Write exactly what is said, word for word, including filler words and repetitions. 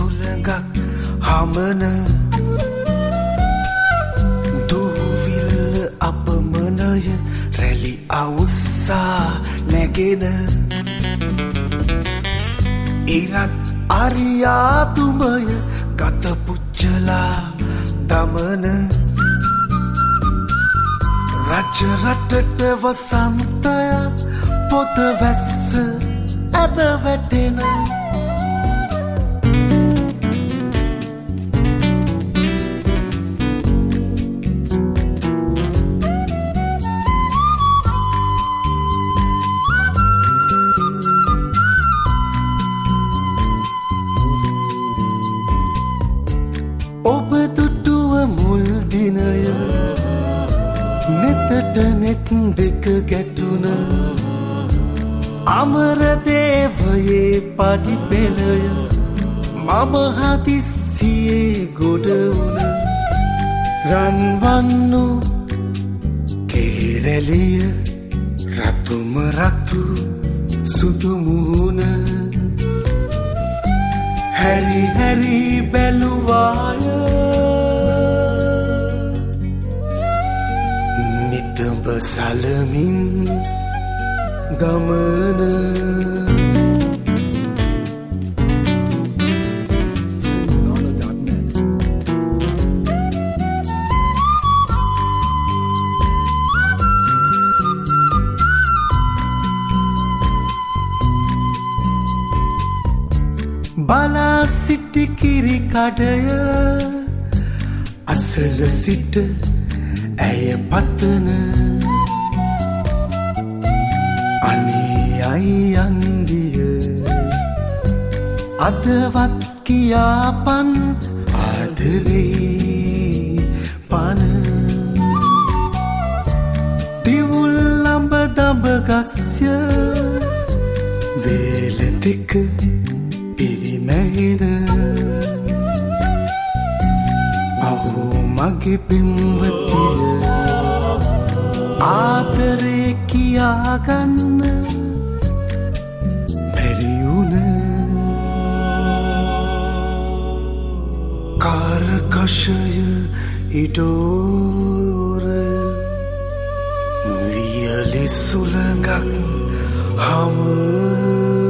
සුළඟක් හමන දුවිල්ල අපමණය රැලි අවුස්සා නැගෙන ඉරත් අරියාතුමය ගත පුච්චලා දමන රජ රටට වසන්තය පොත වැස්ස ඇද වැටෙන ඔබ දුටුව මුල් දිනය නෙතට නෙත් දෙක ගැටුන අමරදේවයේ පඩි පෙළය මම හදිස්සියේ ගොඩ වුණ රන්වන්නු කේරැලිය රතුම රතු සුදු මුහුණ හැරි හැරි බැලුවාය නිතඹ සලමින් ගමන බලා සිටි කිරි කඩය අසල සිට ඇය පතන අනේ අයියන්දිය අදවත් කියාපන් ආදරේ පන දිවුල් ලඹ දඹ ගස්ය වේල දෙක පිරිමැහෙන අහෝ මගේ පින්වතිය ආදරේ කියාගන්න බැරිවුණ කාර්කශය ඉඩෝර වියලි සුළඟක් හම